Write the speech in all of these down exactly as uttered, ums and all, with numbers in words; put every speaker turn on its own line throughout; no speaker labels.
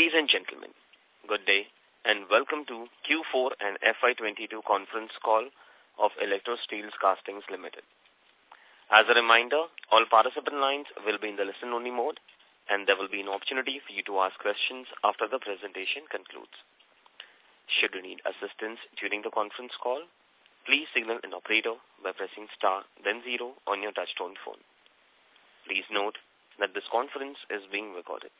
Ladies and gentlemen, good day and welcome to Q four and F Y twenty-two conference call of Electro Steels Castings Limited. As a reminder, all participant lines will be in the listen-only mode and there will be an opportunity for you to ask questions after the presentation concludes. Should you need assistance during the conference call, please signal an operator by pressing star then zero on your touchtone phone. Please note that this conference is being recorded.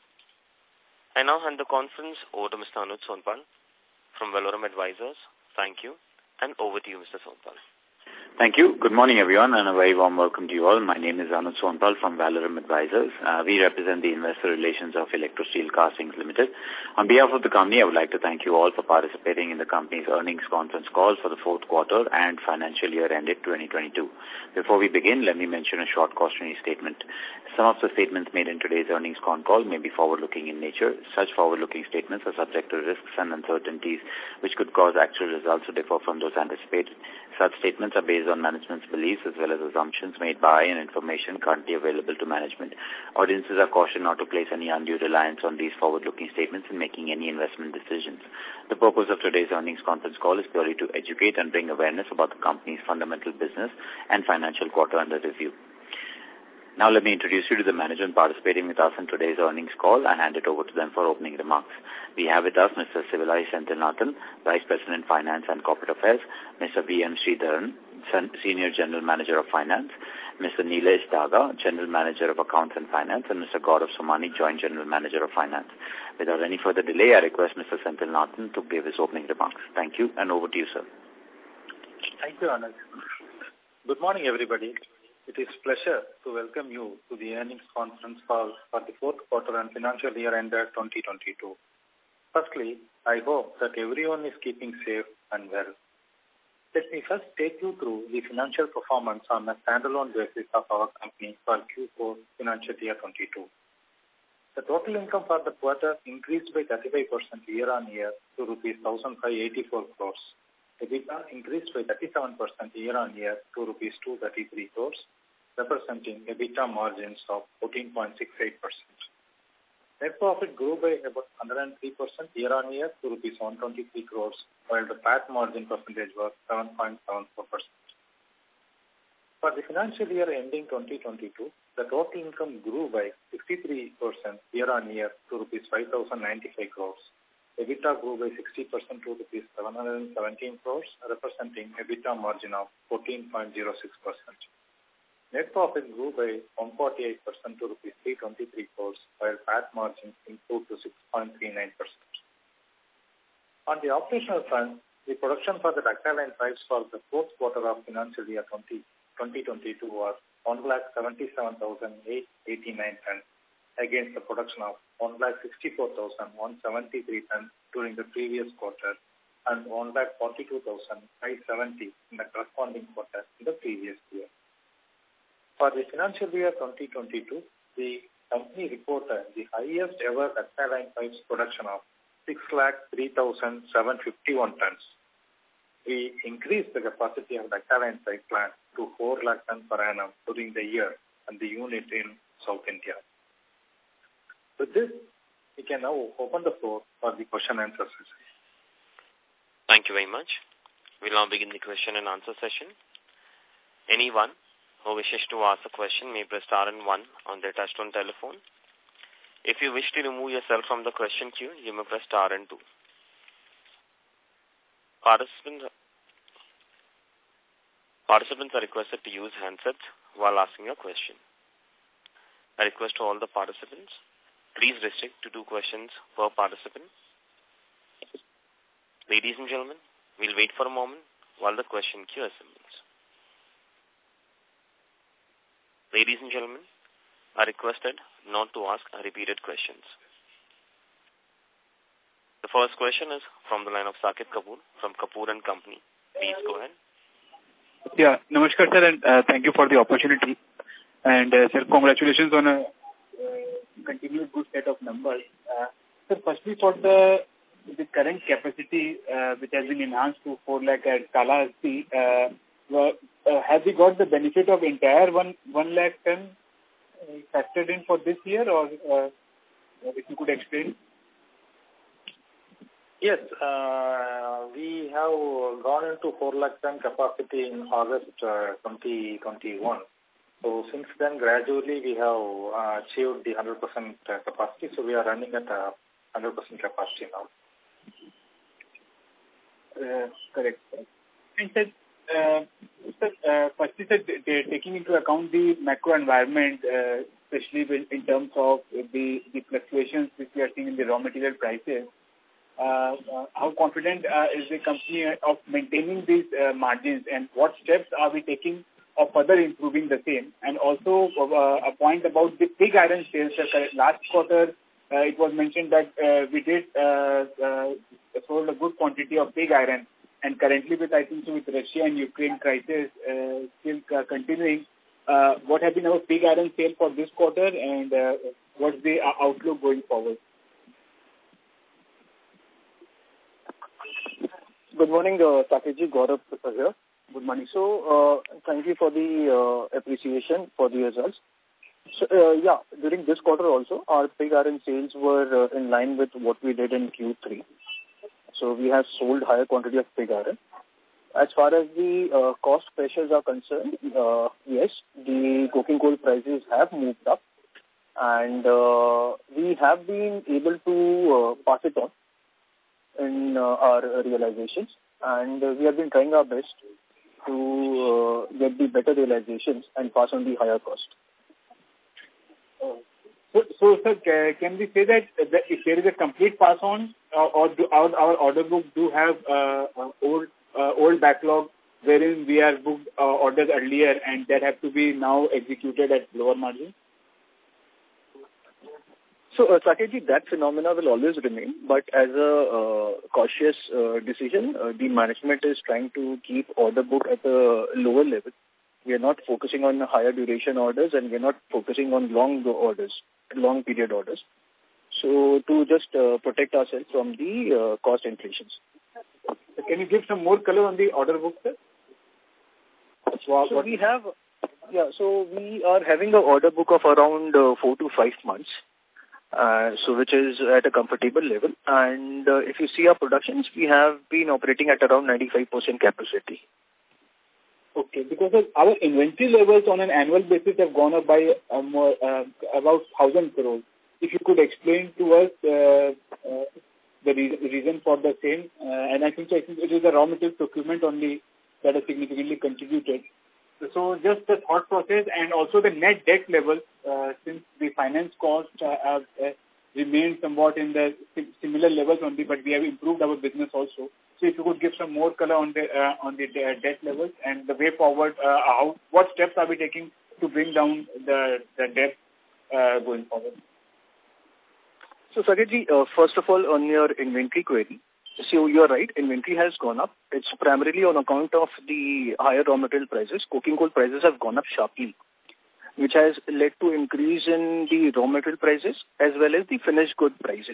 I now hand the conference over to Mister Anuj Sonpal from Valorum Advisors. Thank you, and over to you, Mister Sonpal.
Thank you. Good morning, everyone, and a very warm welcome to you all. My name is Anuj Sonpal from Valorum Advisors. Uh, we represent the investor relations of Electro Steel Castings Limited. On behalf of the company, I would like to thank you all for participating in the company's earnings conference call for the fourth quarter and financial year ended twenty twenty-two. Before we begin, let me mention a short cautionary statement. Some of the statements made in today's earnings con call may be forward-looking in nature. Such forward-looking statements are subject to risks and uncertainties which could cause actual results to differ from those anticipated. Such statements are based on management's beliefs as well as assumptions made by and information currently available to management. Audiences are cautioned not to place any undue reliance on these forward-looking statements in making any investment decisions. The purpose of today's earnings conference call is purely to educate and bring awareness about the company's fundamental business and financial quarter under review. Now let me introduce you to the management participating with us in today's earnings call and hand it over to them for opening remarks. We have with us Mister Sivalai Senthilnathan, Vice President Finance and Corporate Affairs, Mister V M Sridharan, Senior General Manager of Finance, Mister Nilesh Daga, General Manager of Accounts and Finance, and Mister Gaurav Somani, Joint General Manager of Finance. Without any further delay, I request Mister Senthilnathan to give his opening remarks. Thank you, and over to you, sir.
Thank you, Anuj. Good morning, everybody. It is a pleasure to welcome you to the earnings conference call for the fourth quarter and financial year ended twenty twenty-two. Firstly, I hope that everyone is keeping safe and well. Let me first take you through the financial performance on a standalone basis of our company for Q four financial year twenty-two. The total income for the quarter increased by thirty-five percent year-on-year to rupees one thousand five hundred eighty-four crores. EBITDA increased by thirty-seven percent year-on-year to rupees two hundred thirty-three crores, representing EBITDA margins of fourteen point six eight percent. Net profit grew by about one hundred three percent year-on-year to rupees one hundred twenty-three crores, while the P A T margin percentage was seven point seven four percent. For the financial year ending twenty twenty-two, the total income grew by sixty-three percent year-on-year to rupees five thousand ninety-five crores. EBITDA grew by sixty percent to rupees seven hundred seventeen crores, representing EBITDA margin of fourteen point zero six percent. Net profit grew by one hundred forty-eight percent to rupees three hundred twenty-three crores, while P A T margin improved to six point three nine percent. On the operational front, the production for the ductile iron pipes for the fourth quarter of financial year twenty twenty-two was one lakh seventy-seven thousand eight hundred eighty-nine tons against the production of one lakh sixty-four thousand one hundred seventy-three tons during the previous quarter and one lakh forty-two thousand five hundred seventy in the corresponding quarter in the previous year. For the financial year twenty twenty-two, the company reported the highest ever ductile iron pipes production of six lakh three thousand seven hundred fifty-one tons. We increased the capacity of ductile iron pipe plant to four lakh tons per annum during the year and the unit in South India. With this, we can now open the floor for the question and answer session.
Thank you very much. We'll now begin the question and answer session. Anyone who wishes to ask a question may press star and one on their touchtone telephone. If you wish to remove yourself from the question queue, you may press star and two. Participants, participants are requested to use handsets while asking a question. I request to all the participants, please restrict to two questions per participant. Ladies and gentlemen, we'll wait for a moment while the question queue assembles. Ladies and gentlemen, are requested not to ask repeated questions. The first question is from the line of Saket Kapoor from Kapoor and Company. Please go ahead.
Yeah, namaskar sir, and uh, thank you for the opportunity. And uh, sir, congratulations on a uh, continued good set of numbers. Uh, sir, firstly for the the current capacity uh, which has been enhanced to four lakh at Kalahasti, uh, uh, uh, have we got the benefit of entire one one lakh ton uh, factored in for this year, or uh, if you could explain?
Yes, uh, we have gone into four lakh ton capacity in August uh, twenty twenty-one. So since then, gradually we have uh, achieved the one hundred percent capacity. So we are running at uh, one hundred percent capacity now.
Uh, correct. And sir, uh, sir, uh, firstly, sir, taking into account the macro environment, uh, especially in terms of the, the fluctuations which we are seeing in the raw material prices, uh, uh, how confident uh, is the company of maintaining these uh, margins, and what steps are we taking of further improving the same? And also uh, a point about the pig iron sales. Sir, last quarter, uh, it was mentioned that uh, we did uh, uh, sold a good quantity of pig iron, and currently with, I think, so with Russia and Ukraine crisis uh, still uh, continuing, uh, what has been our pig iron sale for this quarter, and uh, what's the uh, outlook going forward?
Good morning, uh, Saketji, Gaurav here. Good morning. So, uh, thank you for the uh, appreciation for the results. So, uh, yeah, during this quarter also, our pig iron sales were uh, in line with what we did in Q three. So, we have sold higher quantity of pig iron. As far as the uh, cost pressures are concerned, uh, yes, the coking coal prices have moved up, and uh, we have been able to uh, pass it on in uh, our realizations, and uh, we have been trying our best to uh, get the better realizations and pass on the higher cost.
So, so sir, can we say that if there is a complete pass on, uh, or do our, our order book do have uh, old uh, old backlog wherein we are booked uh, orders earlier and that have to be now executed at lower margin?
So, uh, Saketji, that phenomena will always remain, but as a uh, cautious uh, decision, uh, the management is trying to keep order book at a lower level. We are not focusing on higher duration orders, and we are not focusing on long orders, long period orders. So, to just uh, protect ourselves from the uh, cost inflations.
So can you give some more color on the order book, sir?
So, so we have, yeah, so we are having an order book of around uh, four to five months. Uh, so which is at a comfortable level. And uh, if you see our productions, we have been operating at around ninety-five percent capacity.
Okay, because our inventory levels on an annual basis have gone up by um, uh, about one thousand crores. If you could explain to us uh, uh, the re reason for the same, uh, and I think, so I think it is the raw material procurement only that has significantly contributed. So just the thought process and also the net debt level, uh, since the finance costs uh, have uh, remained somewhat in the similar levels only, but we have improved our business also. So if you could give some more color on the uh, on the debt levels and the way forward, uh, how what steps are we taking to bring down the the debt uh, going forward?
So Saketji, uh, first of all, on your inventory query, so you're right, inventory has gone up. It's primarily on account of the higher raw material prices. Coking coal prices have gone up sharply, which has led to increase in the raw material prices as well as the finished good prices.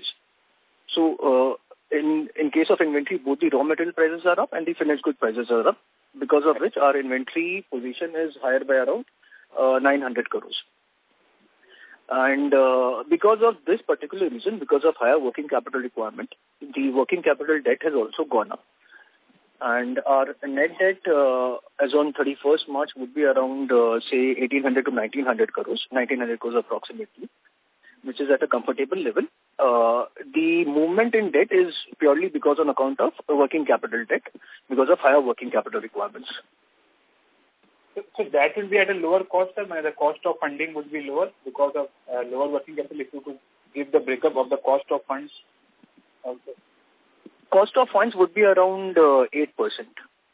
So uh, in, in case of inventory, both the raw material prices are up and the finished good prices are up, because of which our inventory position is higher by around uh, nine hundred crores. And uh, because of this particular reason, because of higher working capital requirement, the working capital debt has also gone up. And our net debt uh, as on thirty-first March would be around, uh, say, eighteen hundred to nineteen hundred crores, nineteen hundred crores approximately, which is at a comfortable level. Uh, the movement in debt is purely because on account of working capital debt, because of higher working capital requirements.
So, so that will be at a lower cost, sir. The cost of funding would be lower because of uh, lower working capital. If you could give the breakup of the cost of funds also.
Cost of funds would be around uh, eight percent.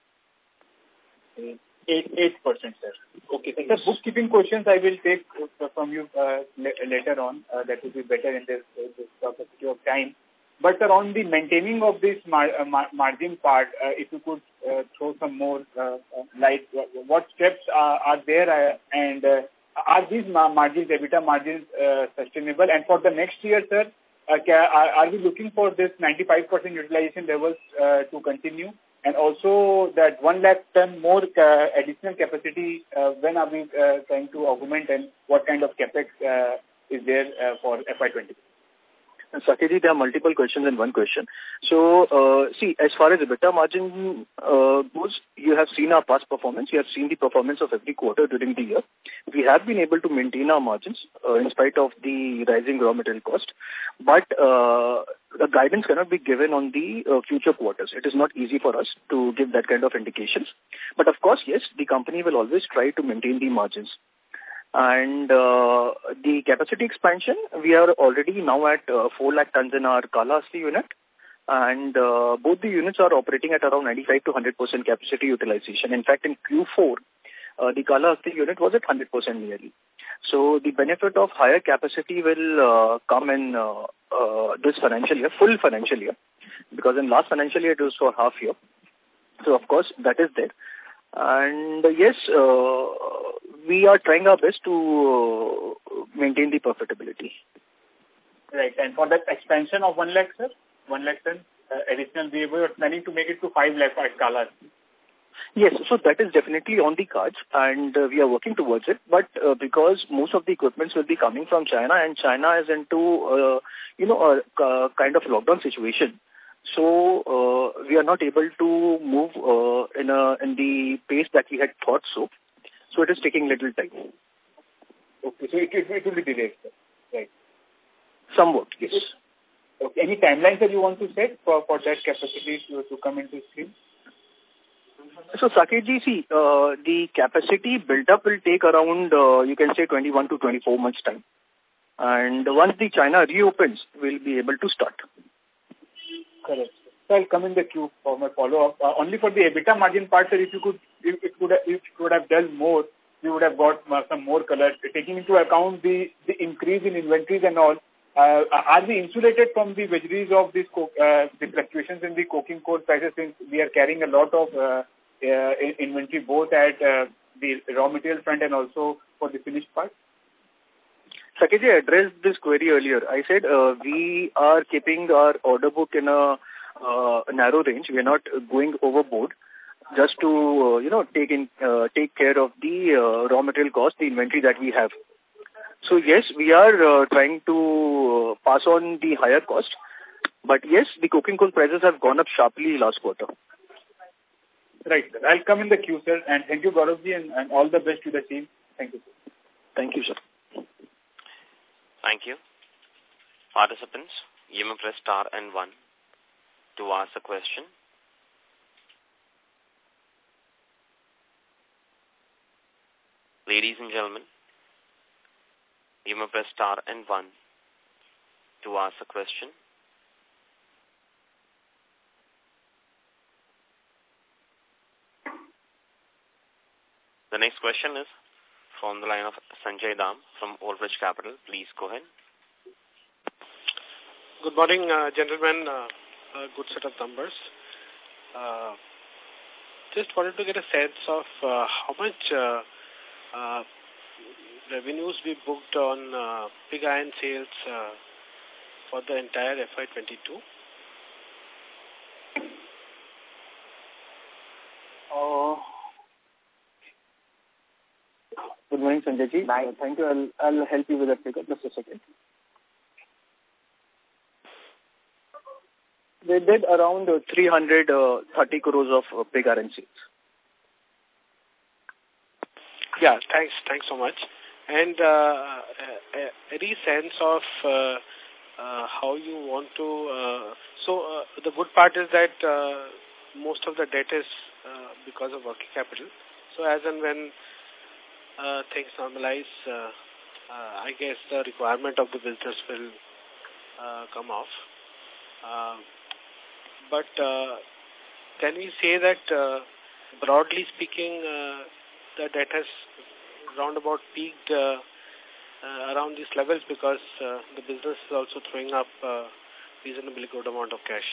eight percent, sir. Okay. So, sir, bookkeeping questions I will take from you uh, later on. Uh, that will be better in this, uh, this capacity of time. But, sir, on the maintaining of this mar uh, mar margin part, uh, if you could uh, throw some more uh, light, what steps are, are there uh, and uh, are these margins, EBITDA margins, uh, sustainable? And for the next year, sir, uh, are, are we looking for this ninety-five percent utilization levels uh, to continue? And also that one lakh ton more uh, additional capacity, uh, when are we uh, trying to augment, and what kind of capex uh, is there uh, for F Y twenty?
Saketi, there are multiple questions in one question. So, uh, see, as far as EBITDA margin uh, goes, you have seen our past performance. You have seen the performance of every quarter during the year. We have been able to maintain our margins uh, in spite of the rising raw material cost. But uh, the guidance cannot be given on the uh, future quarters. It is not easy for us to give that kind of indications. But of course, yes, the company will always try to maintain the margins. And uh, the capacity expansion, we are already now at uh, four lakh tons in our Kalahasti unit. And uh, both the units are operating at around ninety-five to one hundred percent capacity utilization. In fact, in Q four, uh, the Kalahasti unit was at one hundred percent nearly. So the benefit of higher capacity will uh, come in uh, uh, this financial year, full financial year, because in last financial year it was for half year. So of course that is there. And uh, yes, uh, we are trying our best to uh, maintain the profitability.
Right. And for that expansion of one lakh, sir, one lakh ton uh, additional, we were planning to make it to five lakh at Kalahasti.
Yes, so that is definitely on the cards, and uh, we are working towards it. But uh, because most of the equipments will be coming from China, and China is into, uh, you know, a uh, kind of lockdown situation, so uh, we are not able to move uh, in a in the pace that we had thought so. So it is taking little time.
Okay, so it, it, it will be delayed, sir. Right.
Somewhat, yes.
Okay. Any timelines that you want to set for, for that capacity to, to come into stream?
So, Saketji, see, uh, the capacity build-up will take around, uh, you can say, twenty-one to twenty-four months' time. And once the China reopens, we'll be able to start.
Correct. So, I'll come in the queue for my follow-up. Uh, only for the EBITDA margin part, sir, if you could, if it could, have, if you could have done more, we would have got uh, some more color. Taking into account the, the increase in inventories and all, uh, are we insulated from the vagaries of this co uh, the fluctuations in the coking coal prices, since we are carrying a lot of uh, uh, inventory both at uh, the raw material front and also for the finished part?
Saketji, I addressed this query earlier. I said uh, we are keeping our order book in a uh, narrow range. We are not going overboard, just to uh, you know take in uh, take care of the uh, raw material cost, the inventory that we have. So yes, we are uh, trying to uh, pass on the higher cost, but yes, the coking coal prices have gone up sharply last quarter.
Right, sir. I'll come in the queue, sir, and thank you, Gauravji, and, and all the best to the team. Thank you, sir.
Thank you, sir.
Thank you. Participants, you may press star and one to ask a question. Ladies and gentlemen, you may press star and one to ask a question. The next question is from the line of Sanjay Dam from Old Bridge Capital. Please go ahead.
Good morning, uh, gentlemen. Uh, uh, good set of numbers. Uh, just wanted to get a sense of uh, how much uh, uh, revenues we booked on uh, pig iron sales uh, for the entire F Y twenty-two.
Uh, good morning, Sanjay ji. Uh, thank you. I'll, I'll help you with that figure. Just a second. They did around uh, three hundred thirty crores of uh, pig iron sales.
Yeah, thanks. Thanks so much. And uh, uh, any sense of uh, uh, how you want to... Uh, so uh, the good part is that uh, most of the debt is uh, because of working capital. So as and when uh, things normalize, uh, uh, I guess the requirement of the business will uh, come off. Uh, but uh, can we say that, uh, broadly speaking, uh, the debt has roundabout peaked uh, uh, around these levels, because uh, the business is also throwing up uh, reasonably good amount of cash?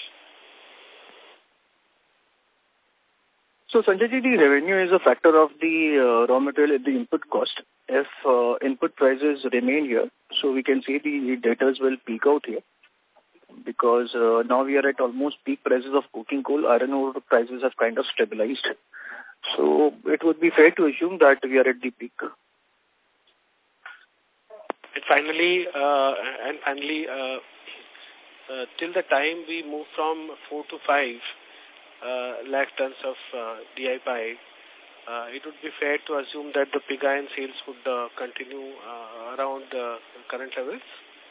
So, Sanjay ji, the revenue is a factor of the uh, raw material, the input cost. If uh, input prices remain here, so we can say the debtors will peak out here, because uh, now we are at almost peak prices of coking coal. Iron ore prices have kind of stabilized. So it would be fair to assume that we are at the peak.
And finally, uh, and finally, uh, uh, till the time we move from four to five uh, lakh tons of uh, D I pipe, uh, it would be fair to assume that the pig iron sales would uh, continue uh, around the current levels?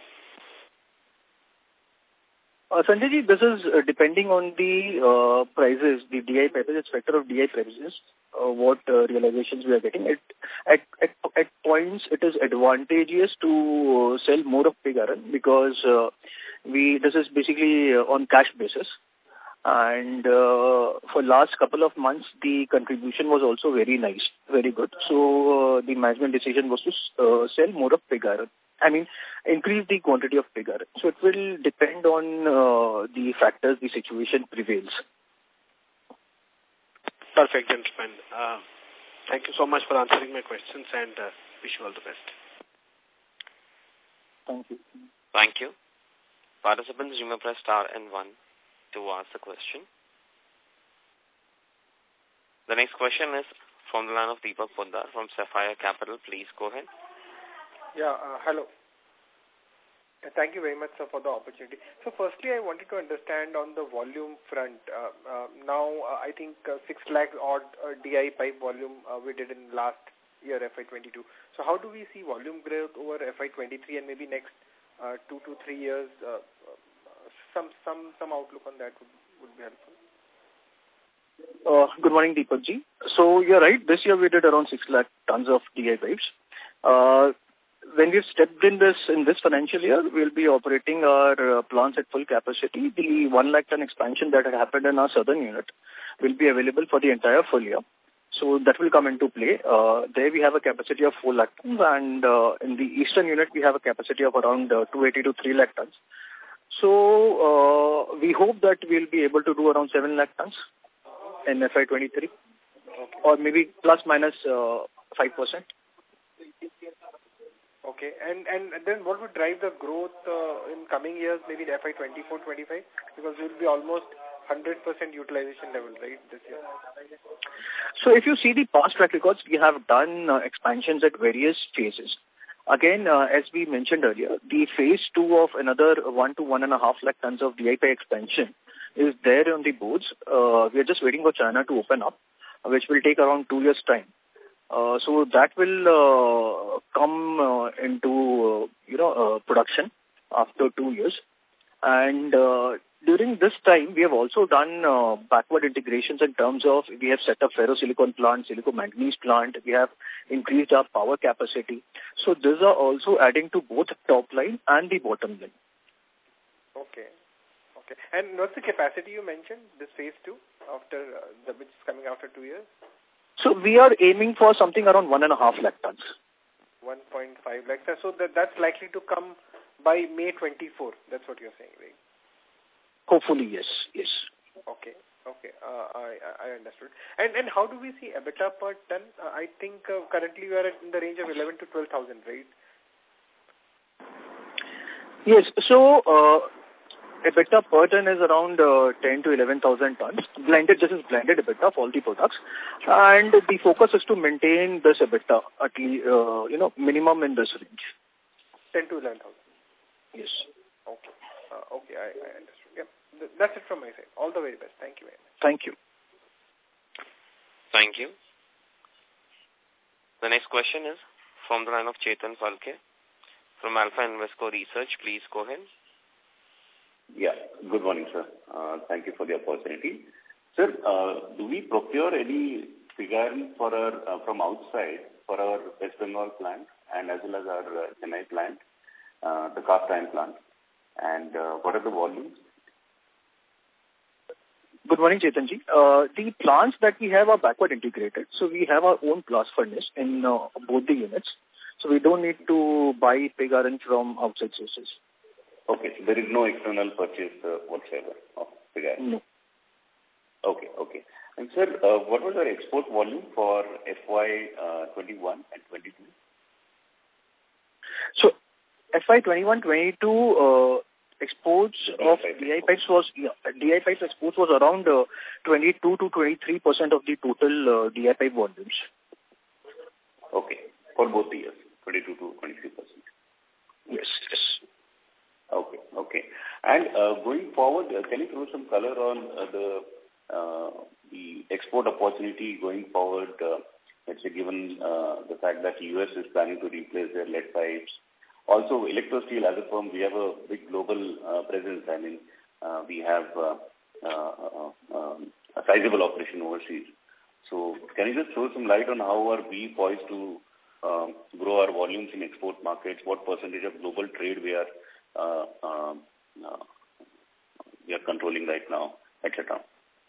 Uh, Sanjay ji, this is uh, depending on the uh, prices, the D I prices, it's factor of D I prices, uh, what uh, realizations we are getting. It, at, at, at points, it is advantageous to uh, sell more of pig iron because uh, we this is basically uh, on cash basis. And uh, for last couple of months, the contribution was also very nice, very good. So uh, the management decision was to uh, sell more of pig iron. I mean, increase the quantity of pig iron. So it will depend on uh, the factors, the situation prevails.
Perfect, gentlemen. Uh, thank you so much for answering my questions and uh, wish you all the best.
Thank you.
Thank you. Participants, you may press star and one to ask the question. The next question is from the line of Deepak Poddar from Sapphire Capital. Please go ahead.
Yeah, uh, hello. Thank you very much, sir, for the opportunity. So firstly, I wanted to understand on the volume front. Uh, uh, now, uh, I think uh, six lakh odd uh, D I pipe volume uh, we did in last year, F Y twenty-two. So how do we see volume growth over F Y twenty-three and maybe next uh, two to three years? Uh, some some some outlook on that would, would be helpful.
Uh, good morning, Deepak ji. So you're right. This year we did around six lakh tons of D I pipes. Uh, When we've stepped in this in this financial year, we'll be operating our uh, plants at full capacity. The one lakh ton expansion that had happened in our southern unit will be available for the entire full year. So that will come into play. Uh, there we have a capacity of four lakh tons, and uh, in the eastern unit we have a capacity of around uh, two eighty to three lakh tons. So uh, we hope that we'll be able to do around seven lakh tons in F Y twenty-three, okay, or maybe plus minus uh, five percent.
Okay, and and then what would drive the growth uh, in coming years, maybe in F Y twenty-four twenty-five? Because it will be almost one hundred percent utilization level, right, this year?
So if you see the past track records, we have done uh, expansions at various phases. Again, uh, as we mentioned earlier, the phase two of another one to one and a half lakh tons of D I P expansion is there on the boards. Uh, we are just waiting for China to open up, which will take around two years' time. Uh, so that will uh, come uh, into, uh, you know, uh, production after two years. And uh, during this time, we have also done uh, backward integrations in terms of we have set up ferrosilicon plant, silico-manganese plant. We have increased our power capacity. So these are also adding to both top line and the bottom line.
Okay. Okay. And what's the capacity you mentioned, this phase two, after uh, the which is coming after two years?
So we are aiming for something around one and a half lakh tons.
one point five lakh. So that, that's likely to come by May twenty-fourth. That's what you're saying, right?
Hopefully, yes. Yes.
Okay. Okay. Uh, I, I understood. And and how do we see EBITDA per ton? Uh, I think uh, currently we are in the range of eleven to twelve thousand, right?
Yes. So, uh, EBITDA per ton is around uh, ten to eleven thousand tons. Blended, this is blended EBITDA for all the products. And the focus is to maintain this EBITDA at least, uh, you know, minimum in this range.
ten to eleven thousand.
Yes.
Okay. Uh, okay, I, I understood. Yeah. Th that's it from my side. All the very best. Thank you very much.
Thank you.
Thank you. The next question is from the line of Chetan Palke from Alpha Invesco Research. Please go ahead.
Yeah, good morning, sir. Uh, thank you for the opportunity. Sir, uh, do we procure any pig iron for our, uh, from outside for our West Bengal plant and as well as our uh, Chennai plant, uh, the cast iron plant? And uh, what are the volumes?
Good morning, Chetanji. Uh, the plants that we have are backward integrated. So we have our own blast furnace in uh, both the units. So we don't need to buy pig iron from outside sources.
Okay, so there is no external purchase uh, whatsoever of pig iron?
No.
Okay, okay. And sir, uh, what was our export volume for F Y twenty-one and twenty-two?
So F Y twenty-one twenty-two uh, exports of D I pipes was, yeah, D I pipes exports was around uh, twenty-two to twenty-three percent of the total uh, D I pipe volumes.
Okay, for both the years, twenty-two to twenty-three percent.
Yes, yes.
Okay, okay. And uh, going forward, uh, can you throw some color on uh, the uh, the export opportunity going forward? Uh, let's say, given uh, the fact that U S is planning to replace their lead pipes. Also, Electro Steel as a firm, we have a big global uh, presence. I mean, uh, we have uh, uh, uh, um, a sizable operation overseas. So, can you just throw some light on how are we poised to um, grow our volumes in export markets? What percentage of global trade we are uh, um, uh, we are controlling right now, et cetera?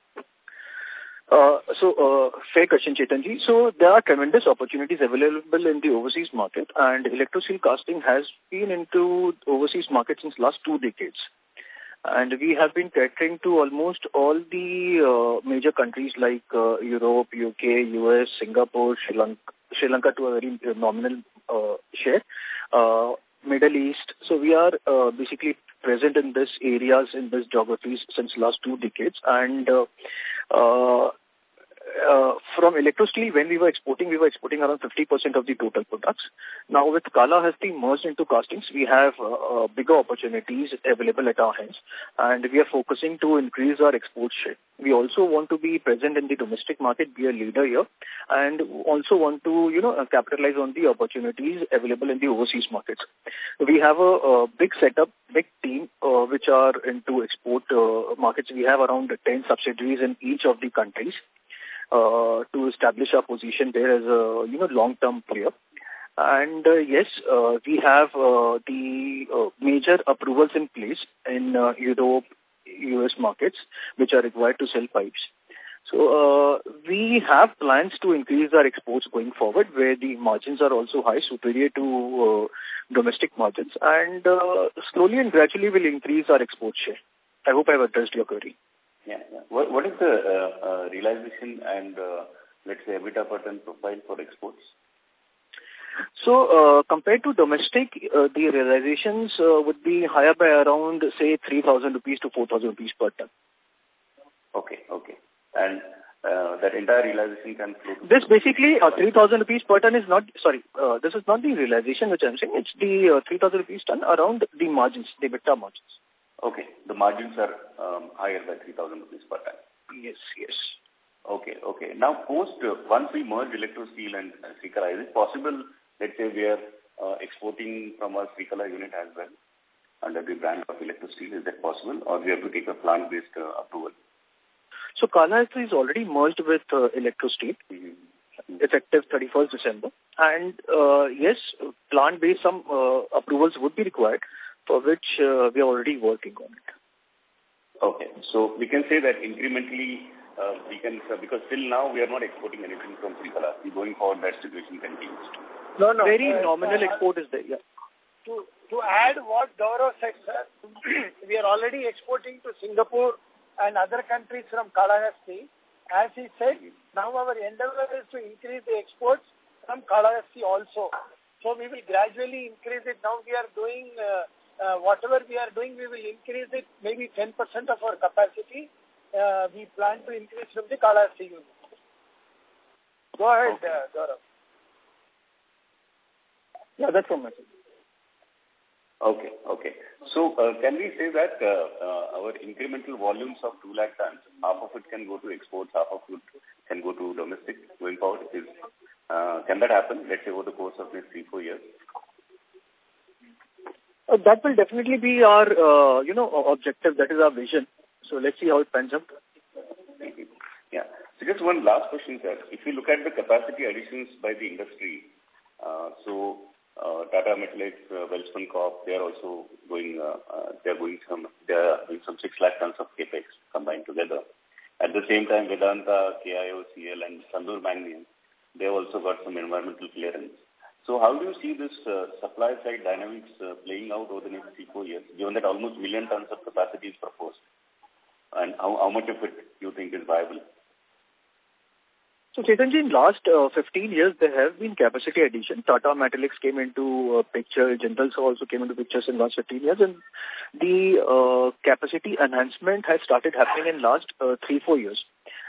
Uh, so, uh, fair question, Chetanji. So, there are tremendous opportunities available in the overseas market, and Electro Steel Casting has been into overseas market since last two decades. And we have been catering to almost all the uh, major countries like uh, Europe, U K, U S, Singapore, Sri Lanka, Sri Lanka to a very nominal uh, share, uh, Middle East. So, we are uh, basically present in these areas, in these geographies since last two decades. And uh, uh, uh, from Electro Steel, when we were exporting, we were exporting around fifty percent of the total products. Now, with Kalahasti merged into castings, we have uh, uh, bigger opportunities available at our hands, and we are focusing to increase our export share. We also want to be present in the domestic market, be a leader here, and also want to, you know, uh, capitalize on the opportunities available in the overseas markets. We have a, a big setup, big team, uh, which are into export uh, markets. We have around ten subsidiaries in each of the countries uh, to establish our position there as a, you know, long-term player. And uh, yes, uh, we have uh, the uh, major approvals in place in uh, Europe, U S markets, which are required to sell pipes. So uh, we have plans to increase our exports going forward, where the margins are also high, superior to uh, domestic margins, and uh, slowly and gradually will increase our export share. I hope I have addressed your query.
Yeah, yeah. What, what is the uh, uh, realization and, uh, let's say, EBITDA per ton profile for exports?
So, uh, compared to domestic, uh, the realizations uh, would be higher by around, say, three thousand rupees to four thousand rupees per ton.
Okay, okay. And uh, that entire realization can flow to...
This basically, uh, three thousand rupees per ton is not, sorry, uh, this is not the realization which I'm saying, it's the uh, three thousand rupees ton around the margins, the EBITDA margins.
Okay, the margins are um, higher by three thousand rupees per ton.
Yes, yes.
Okay, okay. Now, post, uh, once we merge Electro Steel and uh, Srikala, is it possible, let's say we are uh, exporting from our Srikala unit as well under the brand of Electro Steel? Is that possible, or we have to take a plant-based uh, approval?
So, Kalahasti is already merged with uh, Electro Steel, mm-hmm. effective thirty-first December. And uh, yes, plant-based some uh, approvals would be required, for which uh, we are already working on it.
Okay. So, we can say that incrementally, uh, we can, uh, because till now we are not exporting anything from Srikala. Going forward, that situation continues.
No, no.
Very
uh,
nominal
uh,
export is there, yeah.
To, to add what Gaurav said, sir, we are already exporting to Singapore and other countries from Kalahasti. As he said, now our endeavor is to increase the exports from Kalahasti also. So we will gradually increase it. Now we are doing, uh, uh, whatever we are doing, we will increase it maybe ten percent of our capacity. Uh, we plan to increase from the Kalahasti unit. Go ahead, uh, Gaurav.
Yeah, that's from my side.
Okay, okay. So, uh, can we say that uh, uh, our incremental volumes of two lakh tons, half of it can go to exports, half of it can go to domestic going forward? Is, uh, can that happen, let's say, over the course of next three, four years?
Uh, that will definitely be our, uh, you know, objective. That is our vision. So, let's see how it pans out.
Mm-hmm. Yeah. So, just one last question, sir. If you look at the capacity additions by the industry, uh, so, Uh, Tata Metaliks, uh, Welspun Corp, they are also going, uh, uh, they are going some, they are doing some six lakh tons of capex combined together. At the same time, Vedanta, K I O C L and Sandur Manganese, they have also got some environmental clearance. So how do you see this uh, supply side dynamics uh, playing out over the next three, four years, given that almost a million tons of capacity is proposed? And how, how much of it you think is viable?
So, Chetanji, in last uh, fifteen years, there have been capacity addition. Tata Metaliks came into uh, picture. Jindal also came into pictures in last fifteen years. And the uh, capacity enhancement has started happening in last uh, three, four years.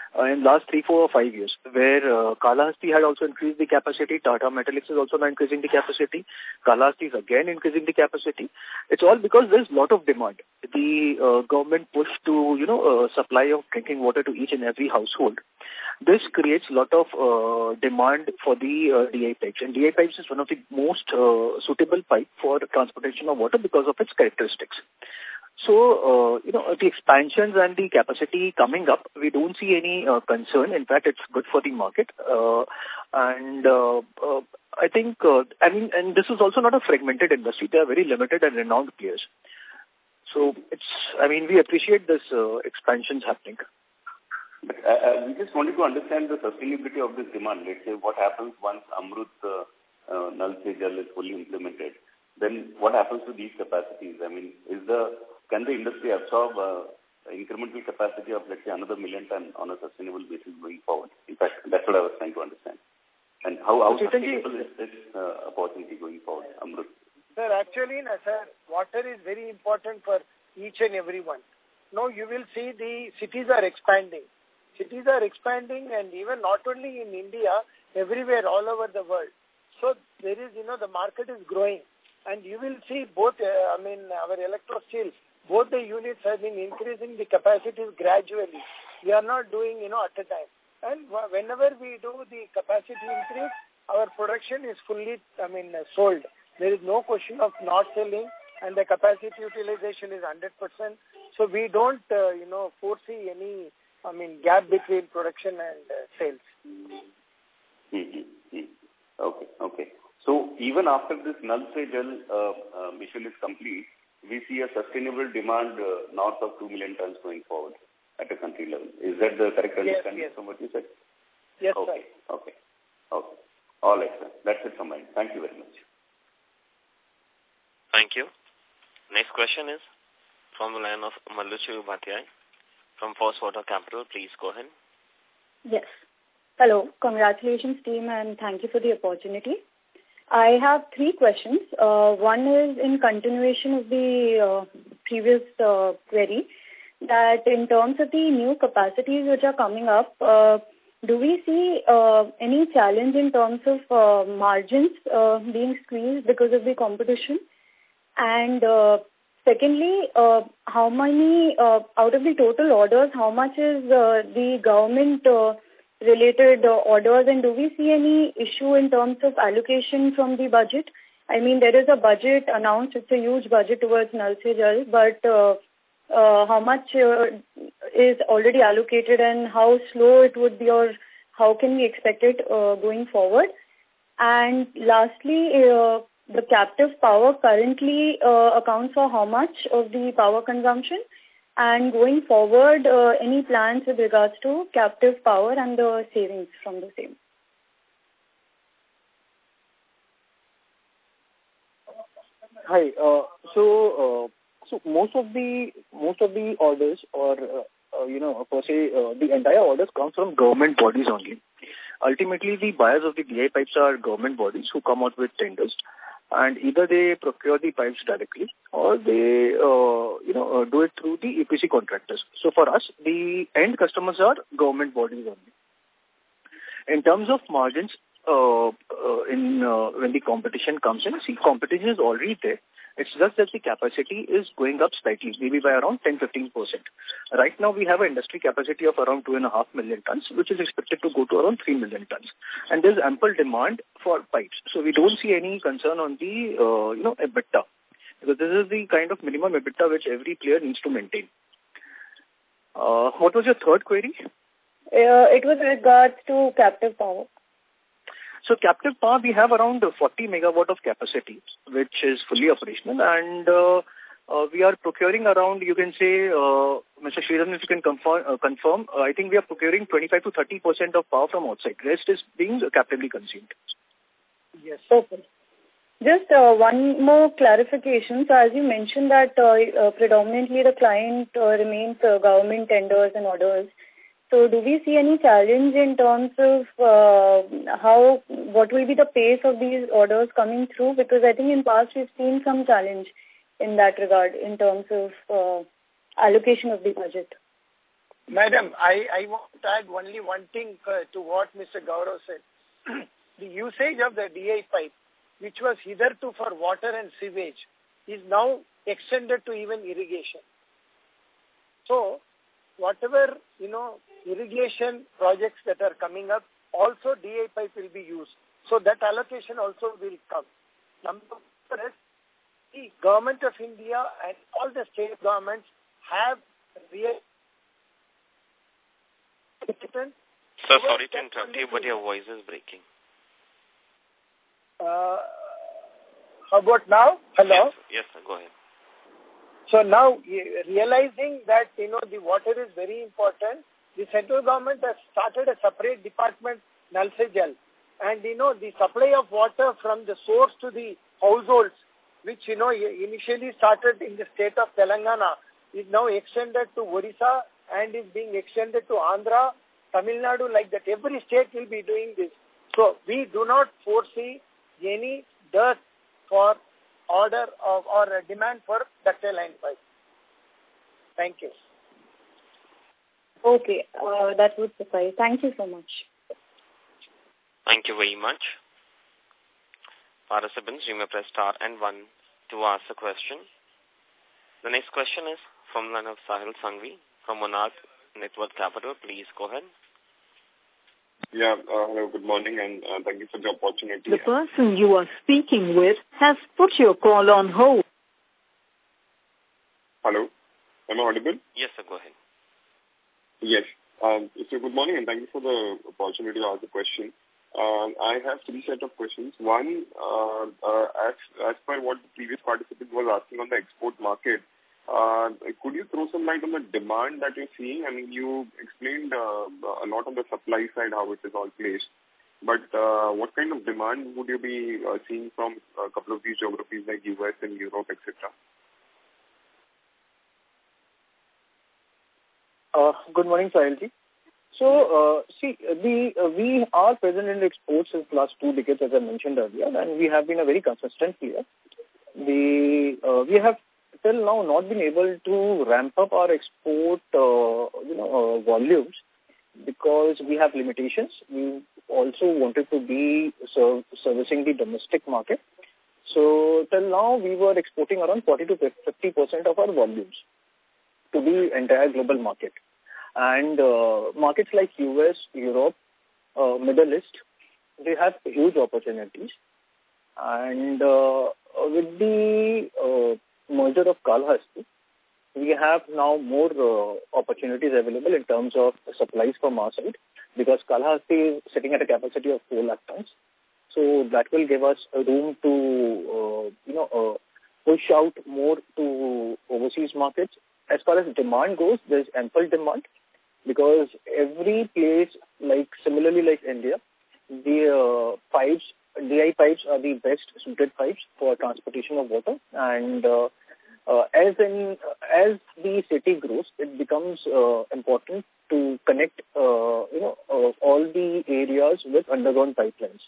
uh, in last three, four or five years, where uh, Kalahasti had also increased the capacity, Tata Metaliks is also now increasing the capacity, Kalahasti is again increasing the capacity. It's all because there's a lot of demand. The uh, government push to, you know, uh, supply of drinking water to each and every household. This creates a lot of uh, demand for the uh, D I pipes. And D I pipes is one of the most uh, suitable pipe for transportation of water because of its characteristics. So, uh, you know, the expansions and the capacity coming up, we don't see any uh, concern. In fact, it's good for the market. Uh, and uh, uh, I think, uh, I mean, and this is also not a fragmented industry. They are very limited and renowned players. So, it's, I mean, we appreciate this uh, expansions happening.
But uh, we just wanted to understand the sustainability of this demand. Let's say what happens once Amrut uh, uh, Nal Se Jal is fully implemented. Then what happens to these capacities? I mean, is the can the industry absorb uh, incremental capacity of, let's say, another million ton on a sustainable basis going forward? In fact, that's what I was trying to understand. And how, how sustainable is this uh, opportunity going forward, Amrut?
Sir, actually, no, sir, water is very important for each and everyone. Now, you will see the cities are expanding. Cities are expanding, and even not only in India, everywhere, all over the world. So, there is, you know, the market is growing. And you will see both, uh, I mean, our electro steel, both the units have been increasing the capacities gradually. We are not doing, you know, at a time. And whenever we do the capacity increase, our production is fully, I mean, uh, sold. There is no question of not selling, and the capacity utilization is one hundred percent. So we don't, uh, you know, foresee any, I mean, gap between production and uh, sales.
Mm-hmm. Okay, okay. So even after this Nal Se Jal uh, uh, mission is complete, we see a sustainable demand uh, north of two million tons going forward at a country level. Is that the correct understanding
yes, yes.
from what you said?
Yes,
okay,
sir.
Okay, okay. All right, sir. That's it from mine. Thank you very much.
Thank you. Next question is from the line of Malluchi Upadhyay from First Water Capital. Please go ahead.
Yes. Hello. Congratulations, team, and thank you for the opportunity. I have three questions. Uh, one is in continuation of the uh, previous uh, query, that in terms of the new capacities which are coming up, uh, do we see uh, any challenge in terms of uh, margins uh, being squeezed because of the competition? And uh, secondly, uh, how many, uh, out of the total orders, how much is uh, the government uh, related uh, orders, and do we see any issue in terms of allocation from the budget? I mean, there is a budget announced, it's a huge budget towards Nal Se Jal, but uh, uh, how much uh, is already allocated and how slow it would be, or how can we expect it uh, going forward? And lastly, uh, the captive power currently uh, accounts for how much of the power consumption? And going forward, uh, any plans with regards to captive power and the savings from the same?
Hi. Uh, so, uh, so most of the most of the orders, or uh, uh, you know, per se, uh, the entire orders come from government bodies only. Ultimately, the buyers of the D I pipes are government bodies who come out with tenders. And either they procure the pipes directly or they, uh, you know, uh, do it through the E P C contractors. So for us, the end customers are government bodies only. In terms of margins, uh, uh, in uh, when the competition comes in, see, competition is already there. It's just that the capacity is going up slightly, maybe by around ten to fifteen percent. Right now, we have an industry capacity of around two point five million tons, which is expected to go to around three million tons. And there's ample demand for pipes. So we don't see any concern on the, uh, you know, EBITDA. Because this is the kind of minimum EBITDA which every player needs to maintain. Uh, what was your third query?
Uh, it was regards to captive power.
So captive power, we have around forty megawatt of capacity, which is fully operational, and uh, uh, we are procuring around, you can say, uh, Mister Sridharan, if you can confirm, uh, confirm uh, I think we are procuring twenty-five to thirty percent of power from outside. Rest is being captively consumed.
Yes. Okay. Just uh, one more clarification. So as you mentioned that uh, uh, predominantly the client uh, remains uh, government tenders and orders. So do we see any challenge in terms of uh, how, what will be the pace of these orders coming through? Because I think in past we've seen some challenge in that regard in terms of uh, allocation of the budget.
Madam, I, I want to add only one thing uh, to what Mister Gaurav said. The usage of the D I pipe, which was hitherto for water and sewage, is now extended to even irrigation. So, whatever, you know, irrigation projects that are coming up, also D I pipe will be used. So, that allocation also will come. Number four is, the Government of India and all the state governments have real...
Sir, sorry to interrupt you, but your voice is breaking.
Uh, how about now? Hello?
Yes, yes sir, go ahead.
So now, realizing that, you know, the water is very important, the central government has started a separate department, Nal Se Jal. And, you know, the supply of water from the source to the households, which, you know, initially started in the state of Telangana, is now extended to Orissa and is being extended to Andhra, Tamil Nadu, like that. Every state will be doing this. So we do not foresee any dearth for order of or a demand for ductile line pipe. Thank you.
Okay, uh, that would suffice. Thank you so much.
Thank you very much. Participants, you may press star and one to ask a question. The next question is from the line of Sahil Sangvi from Monarch Network Capital. Please go ahead.
Yeah, uh, hello, good morning, and uh, thank you for the opportunity.
The person you are speaking with has put your call on hold.
Hello, am I audible?
Yes, sir, go ahead.
Yes. Um, so good morning, and thank you for the opportunity to ask the question. Uh, I have three set of questions. One, uh, uh, as, as per what the previous participant was asking on the export market, Uh, could you throw some light on the demand that you're seeing? I mean, you explained uh, a lot on the supply side, how it is all placed. But uh, what kind of demand would you be uh, seeing from a couple of these geographies like U S and Europe, et cetera?
Uh, good morning, Sahilji. So, uh, see, the, uh, we are present in exports since last two decades, as I mentioned earlier, and we have been a very consistent player. The, uh, we have till now not been able to ramp up our export, uh, you know, uh, volumes because we have limitations. We also wanted to be serv servicing the domestic market. So till now we were exporting around forty to fifty percent of our volumes to the entire global market. And uh, markets like U S, Europe, uh, Middle East, they have huge opportunities. And uh, with the uh, merger of Kalahasti, we have now more uh, opportunities available in terms of supplies from our side because Kalahasti is sitting at a capacity of four lakh tons. So that will give us a room to, uh, you know, uh, push out more to overseas markets. As far as demand goes, there is ample demand because every place, like similarly like India, the uh, pipes, D I pipes are the best suited pipes for transportation of water, and uh, uh, as in as the city grows, it becomes uh, important to connect uh, you know uh, all the areas with underground pipelines.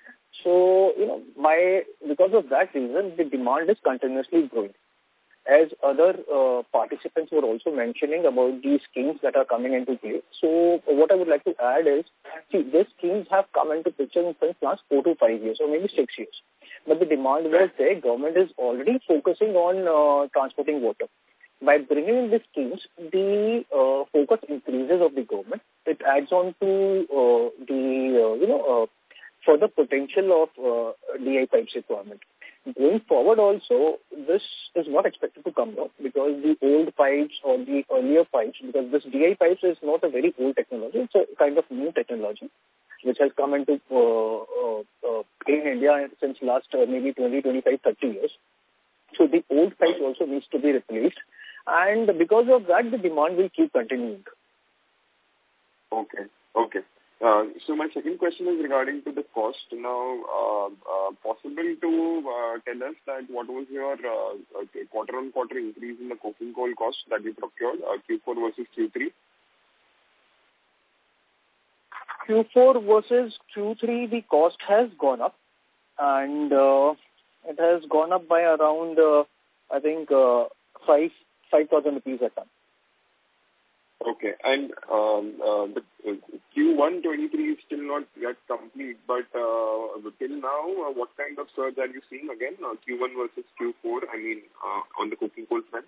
So you know, my because of that reason, the demand is continuously growing. As other uh, participants were also mentioning about these schemes that are coming into play. So what I would like to add is, see, these schemes have come into picture since last four to five years or maybe six years. But the demand was there. Government is already focusing on uh, transporting water. By bringing in these schemes, the uh, focus increases of the government. It adds on to uh, the, uh, you know, uh, further potential of uh, D I pipes requirement. Going forward also, this is not expected to come down because the old pipes or the earlier pipes, because this D I pipes is not a very old technology, it's a kind of new technology which has come into uh, uh, uh, in India since last uh, maybe twenty, twenty-five, thirty years. So the old pipes also needs to be replaced, and because of that, the demand will keep continuing.
Okay, okay. Uh, so my second question is regarding to the cost. Now, uh, uh, possible to uh, tell us that what was your uh, okay, quarter-on-quarter increase in the coking coal cost that you procured, uh, Q four versus Q three?
Q four versus Q three, the cost has gone up, and uh, it has gone up by around, uh, I think, uh, five five thousand rupees a ton.
Okay. And um, uh, the uh, Q one twenty-three is still not yet complete, but uh, till now, uh, what kind of surge are you seeing again, uh, Q one versus Q four, I mean, uh, on the coking coal front?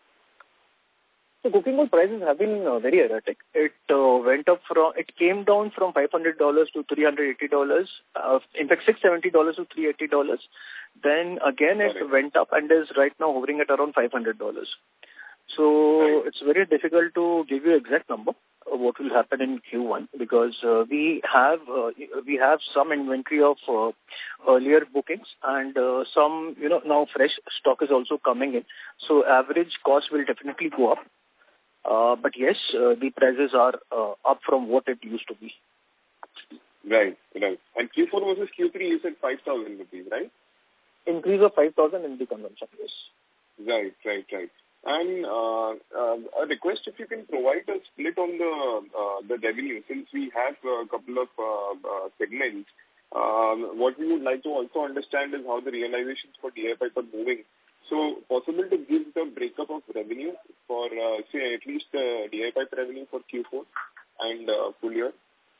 So coking coal prices have been uh, very erratic. It uh, went up from, it came down from five hundred dollars to three hundred eighty dollars, uh, in fact six hundred seventy dollars to three hundred eighty dollars. Then again it Sorry. went up and is right now hovering at around five hundred dollars. So right. It's very difficult to give you exact number of what will happen in Q one because uh, we have uh, we have some inventory of uh, earlier bookings and uh, some, you know, now fresh stock is also coming in. So average cost will definitely go up. Uh, but yes, uh, the prices are uh, up from what it used to be.
Right, right. And Q four versus Q three, you said five thousand rupees, right?
Increase of five thousand in the consumption, yes.
Right, right, right. And uh, uh, a request if you can provide a split on the uh, the revenue, since we have a couple of uh, uh, segments. Um, what we would like to also understand is how the realizations for D I pipe are moving. So, possible to give the breakup of revenue for, uh, say, at least uh, D I pipe revenue for Q four and uh, full year?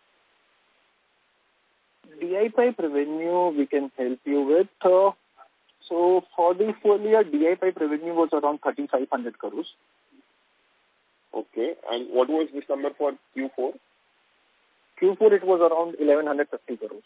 D I pipe revenue we can help you with. Uh, so, for the full year, D I pipe revenue was around thirty-five hundred crores.
Okay. And what was this number for Q four?
Q four, it was around eleven fifty crores.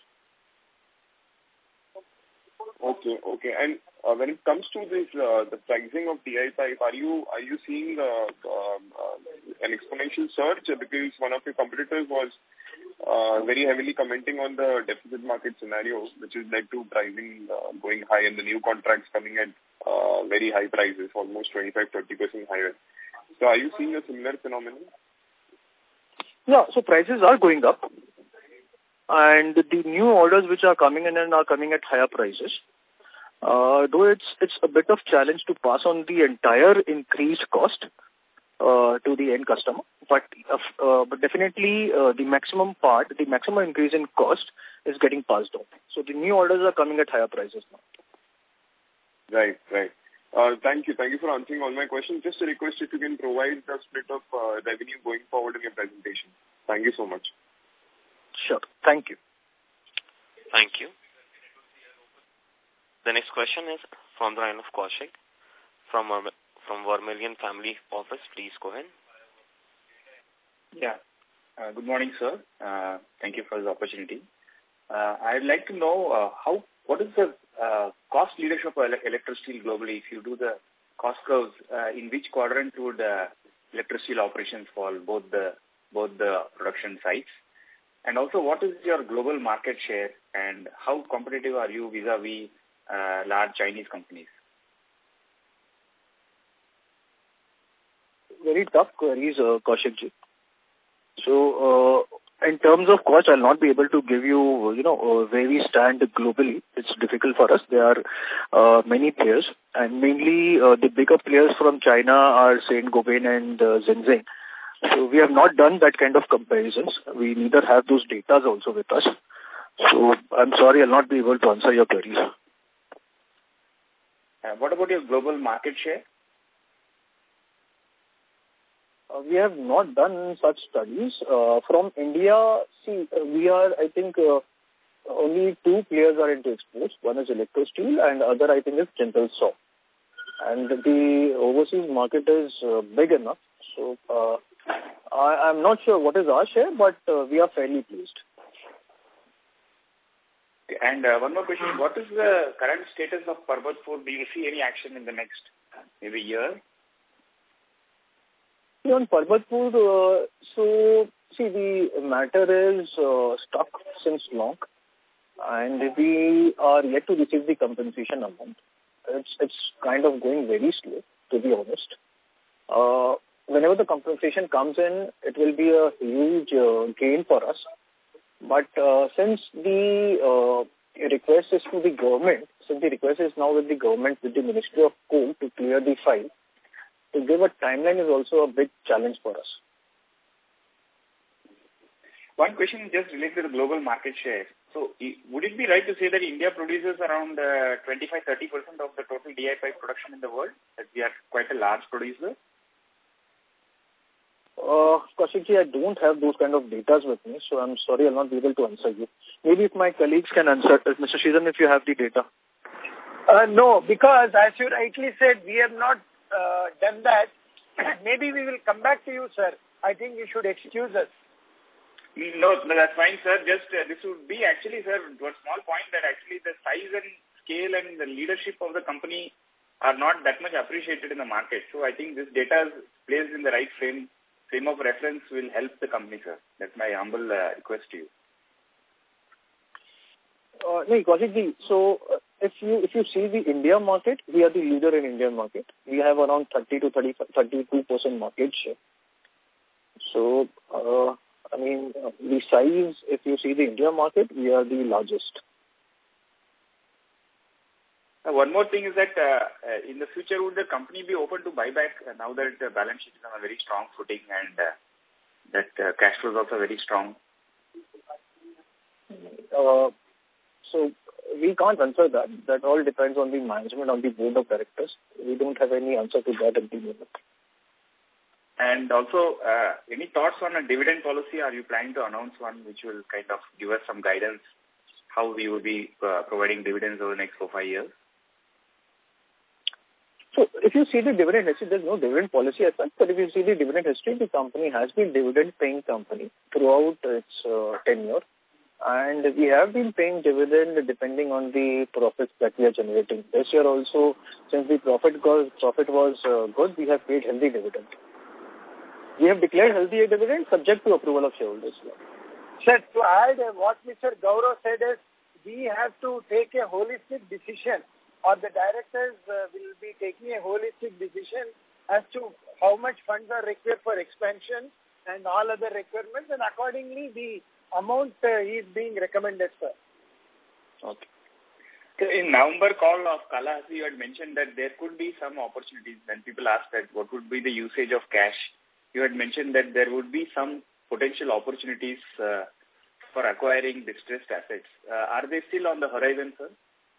Okay, okay. And uh, when it comes to this, uh, the pricing of D I pipe, are you are you seeing uh, uh, uh, an exponential surge? Because one of your competitors was uh, very heavily commenting on the deficit market scenario, which has led to pricing uh, going high and the new contracts coming at uh, very high prices, almost twenty-five to thirty percent higher. So are you seeing a similar phenomenon?
Yeah, so prices are going up. And the new orders which are coming in and are coming at higher prices. Uh, though it's it's a bit of challenge to pass on the entire increased cost uh, to the end customer, but uh, but definitely uh, the maximum part, the maximum increase in cost is getting passed on. So the new orders are coming at higher prices now.
Right, right. Uh, thank you, thank you for answering all my questions. Just a request if you can provide the split of uh, revenue going forward in your presentation. Thank you so much.
Sure. Thank you.
Thank you. The next question is from the line of Kaushik from from Vermilion Family Office. Please go ahead.
Yeah. Uh, good morning, sir. Uh, thank you for this opportunity. Uh, I'd like to know uh, how what is the uh, cost leadership of Electrosteel globally? If you do the cost curves, uh, in which quadrant would uh, Electrosteel operations fall, both the both the production sites? And also, what is your global market share and how competitive are you vis-a-vis uh, large Chinese companies?
Very tough queries, uh, Kaushikji. So, uh, in terms of cost, I'll not be able to give you, you know, uh, where we stand globally. It's difficult for us. There are uh, many players, and mainly uh, the bigger players from China are Saint-Gobain and uh, Zhengzheng. So we have not done that kind of comparisons. We neither have those data also with us. So I'm sorry, I'll not be able to answer your queries.
Uh, what about your global market share?
Uh, we have not done such studies. Uh, from India, see, uh, we are, I think, uh, only two players are into exports. One is Electrosteel and other, I think, is Jindal Saw. And the overseas market is uh, big enough. So uh, I, I'm not sure what is our share, but uh, we are fairly pleased.
And uh, one more question. What is the current status of Parbatpur? Do you see any action in the next maybe year?
See, on Parbatpur, uh, so see, the matter is uh, stuck since long, and we are yet to receive the compensation amount. It's, it's kind of going very slow, to be honest. Uh, whenever the compensation comes in, it will be a huge uh, gain for us. But uh, since the uh, request is to the government, since the request is now with the government, with the Ministry of Coal to clear the file, to give a timeline is also a big challenge for us.
One question just related to the global market share. So, would it be right to say that India produces around uh, twenty-five to thirty percent of the total D I pipe production in the world? That we are quite a large producer?
Uh, Kaushikji, I don't have those kind of data with me, so I'm sorry I'll not be able to answer you. Maybe if my colleagues can answer, Mister Sridharan, if you have the data.
Uh, no, because as you rightly said, we have not uh, done that. Maybe we will come back to you, sir. I think you should excuse us.
No, no, that's fine, sir. Just uh, this would be actually, sir, one small point that actually the size and scale and the leadership of the company are not that much appreciated in the market. So I think this data is placed in the right frame frame of reference will help the company, sir. That's my humble uh, request to you.
Uh, no, Kaushikji, so uh, if you if you see the India market, we are the leader in Indian market. We have around thirty to thirty-two percent market share. So, uh, I mean, uh, the size, if you see the India market, we are the largest.
Uh, one more thing is that uh, uh, in the future, would the company be open to buyback uh, now that the balance sheet is on a very strong footing and uh, that uh, cash flow is also very strong?
Uh, so we can't answer that. That all depends on the management, on the board of directors. We don't have any answer to that at the moment.
And also, uh, any thoughts on a dividend policy? Are you planning to announce one which will kind of give us some guidance how we will be uh, providing dividends over the next four, five years?
So if you see the dividend history, there's no dividend policy as such, but if you see the dividend history, the company has been dividend-paying company throughout its uh, tenure. And we have been paying dividend depending on the profits that we are generating. This year also, since the profit was, profit was uh, good, we have paid healthy dividend. We have declared healthy dividend subject to approval of shareholders.
Sir, to add uh, what Mister Gaurav said is, we have to take a holistic decision, or the directors uh, will be taking a holistic decision as to how much funds are required for expansion and all other requirements, and accordingly the amount uh, is being recommended, sir.
Okay. In November call of Kalahasti, you had mentioned that there could be some opportunities. When people asked that what would be the usage of cash, you had mentioned that there would be some potential opportunities uh, for acquiring distressed assets. Uh, are they still on the horizon, sir?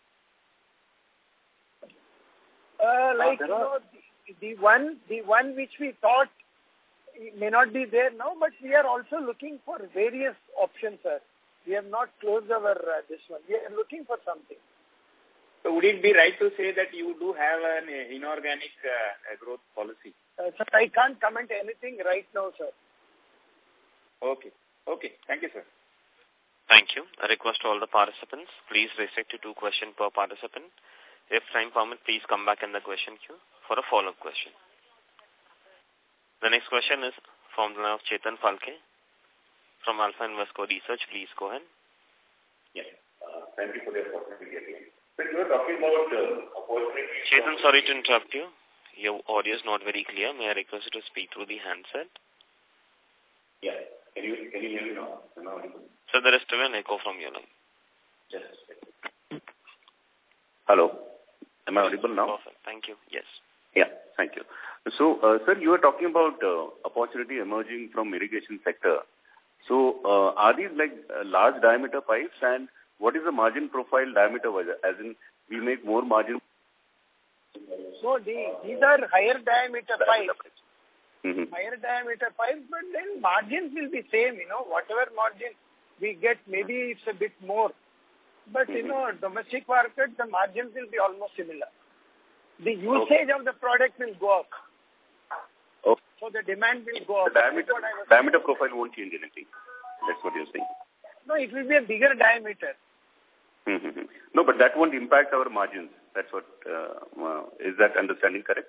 Uh, like, you know, the, the one, the one which we thought may not be there now, but we are also looking for various options, sir. We have not closed our uh, this one. We are looking for something.
So would it be right to say that you do have an uh, inorganic uh, growth policy?
Uh, sir, I can't comment anything right now, sir.
Okay. Okay. Thank you, sir.
Thank you. A request to all the participants. Please restrict to two questions per participant. If time permits, please come back in the question queue for a follow-up question. The next question is from the line of Chetan Phalke from Alpha Invesco Research. Please go ahead.
Yes. Uh, thank you for the opportunity again. So you were talking about uh, opportunities.
Chetan, sorry to interrupt you. Your audio is not very clear. May I request you to speak through the handset?
Yeah. Can you, can you hear me now? now?
So there is still an echo from your line.
Just a second. Hello. Am I audible now?
Perfect. Thank you. Yes.
Yeah. Thank you. So, uh, sir, you were talking about uh, opportunity emerging from irrigation sector. So, uh, are these like uh, large diameter pipes, and what is the margin profile diameter-wise? As in, we make more margin?
So, the, these are higher diameter pipes.
Mm-hmm.
Higher diameter pipes, but then margins will be same, you know, whatever margin we get, maybe it's a bit more. But, mm-hmm. you know, domestic market, the margins will be almost similar. The usage okay. of the product will go up.
Okay.
So the demand will go up.
The diameter, diameter profile won't change anything. That's what you're saying.
No, it will be a bigger diameter.
Mm-hmm. No, but that won't impact our margins. That's what, uh, uh, is that understanding correct?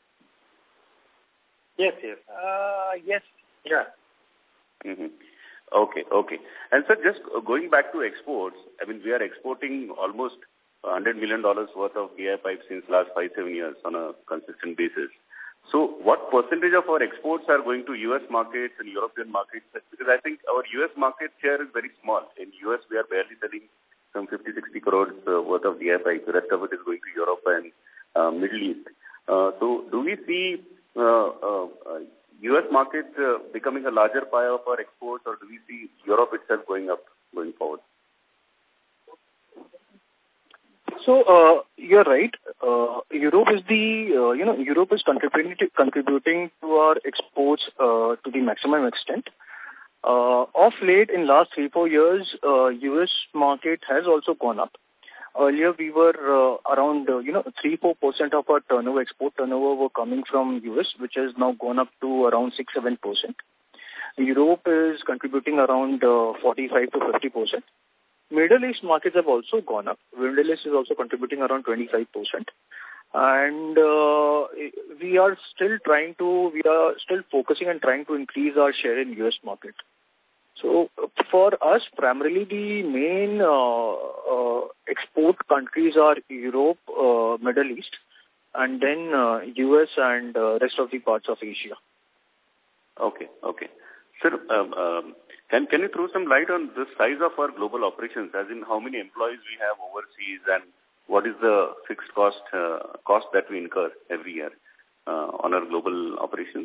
Yes, yes. Uh, yes. Yeah.
Mm-hmm. Okay, okay. And sir, just going back to exports, I mean, we are exporting almost one hundred million dollars worth of D I pipes since last five, seven years on a consistent basis. So what percentage of our exports are going to U S markets and European markets? Because I think our U S market share is very small. In U S, we are barely selling some fifty, sixty crores uh, worth of D I pipes. The rest of it is going to Europe and uh, Middle East. Uh, so do we see uh, uh, uh, U S market uh, becoming a larger pie of our exports, or do we see Europe itself going up going forward?
So, uh, you're right. Uh, Europe is the, uh, you know, Europe is contributing to, contributing to our exports uh, to the maximum extent. Uh, of late, in last three, four years, uh, U S market has also gone up. Earlier, we were uh, around, uh, you know, three, four percent of our turnover, export turnover were coming from U S, which has now gone up to around six, seven percent. Europe is contributing around uh, forty-five to fifty percent. Middle East markets have also gone up. Middle East is also contributing around twenty-five percent. And uh, we are still trying to, we are still focusing and trying to increase our share in U S market. So for us, primarily the main uh, uh, export countries are Europe, uh, Middle East, and then uh, U S and uh, rest of the parts of Asia.
Okay, okay. Sir, um, um, can, can you throw some light on the size of our global operations, as in how many employees we have overseas and what is the fixed cost uh, cost that we incur every year uh, on our global operations?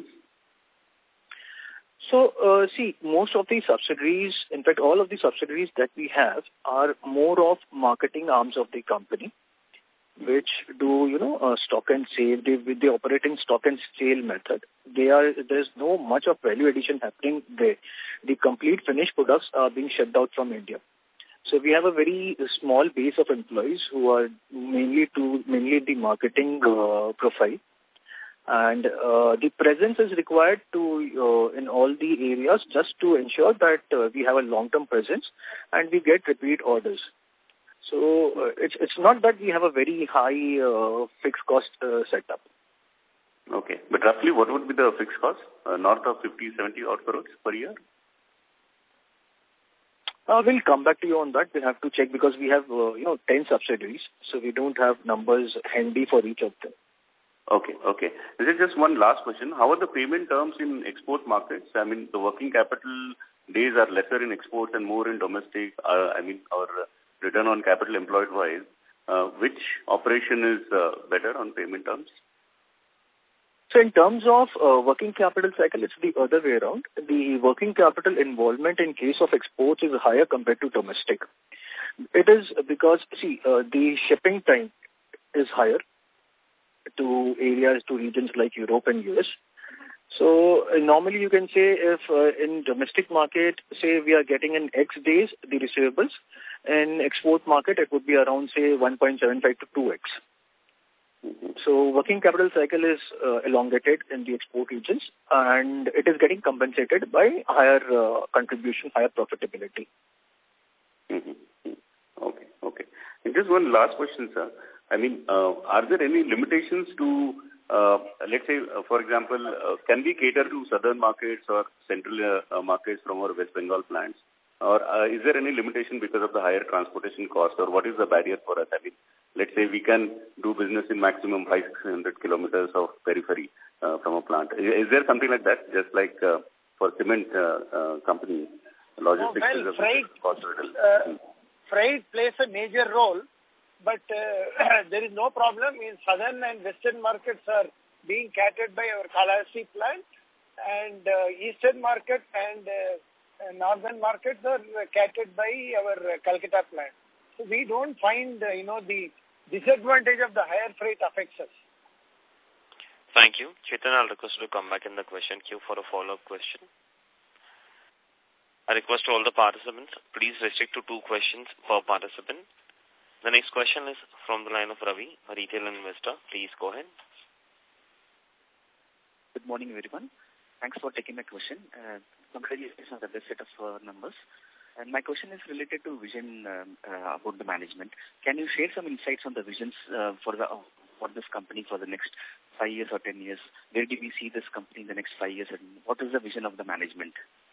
So, uh, see, most of the subsidiaries, in fact, all of the subsidiaries that we have are more of marketing arms of the company, which do, you know, uh, stock and sale. They, with the operating stock and sale method, they are, there's no much of value addition happening there. The complete finished products are being shipped out from India. So we have a very small base of employees who are mainly to mainly the marketing uh, profile. And uh, the presence is required to uh, in all the areas just to ensure that uh, we have a long-term presence and we get repeat orders. So uh, it's it's not that we have a very high uh, fixed cost uh, setup.
Okay, but roughly what would be the fixed cost? Uh, north of fifty, seventy odd crores per year?
Uh, we'll come back to you on that. We'll have to check because we have uh, you know ten subsidiaries, so we don't have numbers handy for each of them.
Okay, okay. This is just one last question. How are the payment terms in export markets? I mean, the working capital days are lesser in exports and more in domestic. Uh, I mean, our return on capital employed wise, uh, which operation is uh, better on payment terms?
So in terms of uh, working capital cycle, it's the other way around. The working capital involvement in case of exports is higher compared to domestic. It is because, see, uh, the shipping time is higher to areas, to regions like Europe and U S. So uh, normally you can say if uh, in domestic market, say we are getting in X days, the receivables, in export market it would be around say one point seven five to two X. So working capital cycle is uh, elongated in the export regions and it is getting compensated by higher uh, contribution, higher profitability.
Mm-hmm. Okay, okay. And just one last question, sir. I mean, uh, are there any limitations to, uh, let's say, uh, for example, uh, can we cater to southern markets or central uh, markets from our West Bengal plants? Or uh, is there any limitation because of the higher transportation cost, or what is the barrier for us? I mean, let's say we can do business in maximum five hundred kilometers of periphery uh, from a plant. Is, is there something like that, just like uh, for cement uh, uh, companies, logistics
oh, well,
is a
freight,
cost riddle?
Uh, freight plays a major role. But uh, there is no problem in southern and western markets are being catered by our Kalahasti plant, and uh, eastern market and uh, northern markets are catered by our uh, Calcutta plant. So we don't find, uh, you know, the disadvantage of the higher freight affects us.
Thank you. Chetan, I'll request you to come back in the question queue for a follow-up question. I request all the participants, please restrict to two questions per participant. The next question is from the line of Ravi, a retail investor. Please go ahead.
Good morning, everyone. Thanks for taking my question. Uh, congratulations on the best set of uh, numbers. And my question is related to vision um, uh, about the management. Can you share some insights on the visions uh, for the uh, for this company for the next five years or ten years? Where do we see this company in the next five years, and what is the vision of the management?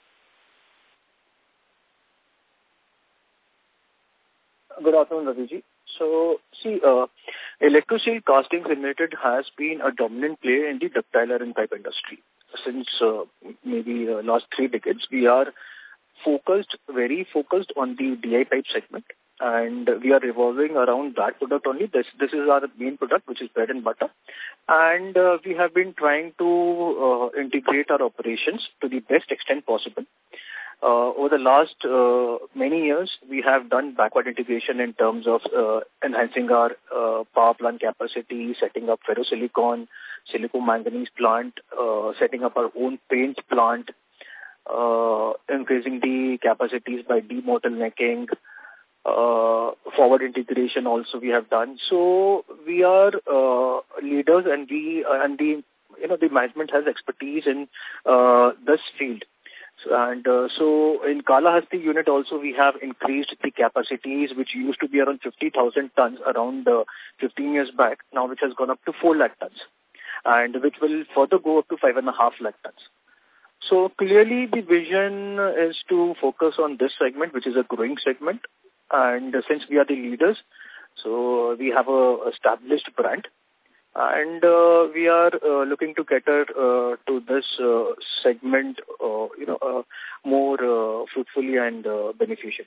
Good afternoon, Raviji. So, see, uh, Electrosteel Castings Limited has been a dominant player in the ductile iron pipe industry. Since uh, maybe uh, last three decades, we are focused, very focused on the D I pipe segment, and we are revolving around that product only. This this is our main product, which is bread and butter, and uh, we have been trying to uh, integrate our operations to the best extent possible. uh, over the last uh, many years, we have done backward integration in terms of uh, enhancing our uh, power plant capacity, setting up ferrosilicon, silico-manganese plant, uh, setting up our own paint plant, uh, increasing the capacities by debottlenecking, uh, forward integration also we have done. So we are uh, leaders, and we uh, and the you know the management has expertise in uh, this field. So, and uh, so in Kalahasti unit also we have increased the capacities, which used to be around fifty thousand tons around uh, fifteen years back, now which has gone up to four lakh tons, and which will further go up to five and a half lakh tons. So clearly the vision is to focus on this segment, which is a growing segment, and uh, since we are the leaders, so we have a established brand. And uh, we are uh, looking to cater uh, to this uh, segment, uh, you know, uh, more uh, fruitfully and uh, beneficial.